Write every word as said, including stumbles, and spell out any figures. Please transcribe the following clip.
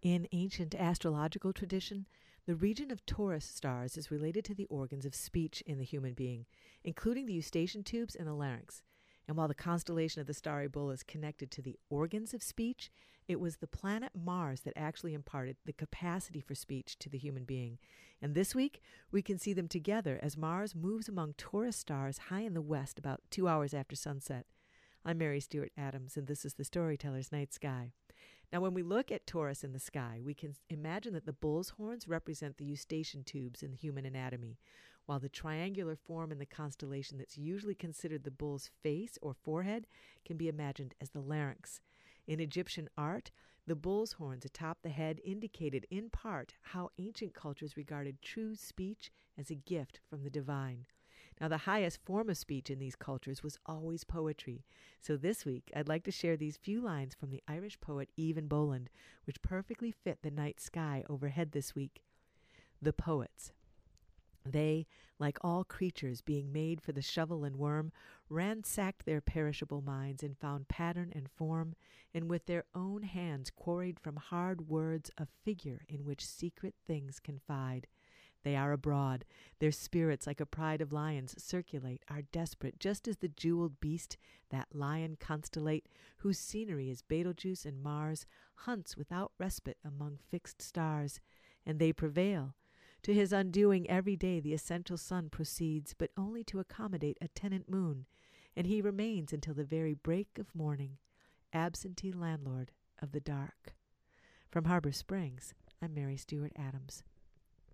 In ancient astrological tradition, the region of Taurus stars is related to the organs of speech in the human being, including the eustachian tubes and the larynx. And while the constellation of the starry bull is connected to the organs of speech, it was the planet Mars that actually imparted the capacity for speech to the human being. And this week, we can see them together as Mars moves among Taurus stars high in the west about two hours after sunset. I'm Mary Stewart Adams, and this is the Storyteller's Night Sky. Now, when we look at Taurus in the sky, we can imagine that the bull's horns represent the eustachian tubes in the human anatomy, while the triangular form in the constellation that's usually considered the bull's face or forehead can be imagined as the larynx. In Egyptian art, the bull's horns atop the head indicated in part how ancient cultures regarded true speech as a gift from the divine. Now, the highest form of speech in these cultures was always poetry. So this week, I'd like to share these few lines from the Irish poet Evan Boland, which perfectly fit the night sky overhead this week. The poets. They, like all creatures being made for the shovel and worm, ransacked their perishable minds and found pattern and form, and with their own hands quarried from hard words a figure in which secret things confide. They are abroad. Their spirits, like a pride of lions, circulate, are desperate, just as the jeweled beast, that lion constellate, whose scenery is Betelgeuse and Mars, hunts without respite among fixed stars. And they prevail. To his undoing every day the essential sun proceeds, but only to accommodate a tenant moon, and he remains until the very break of morning, absentee landlord of the dark. From Harbor Springs, I'm Mary Stewart Adams.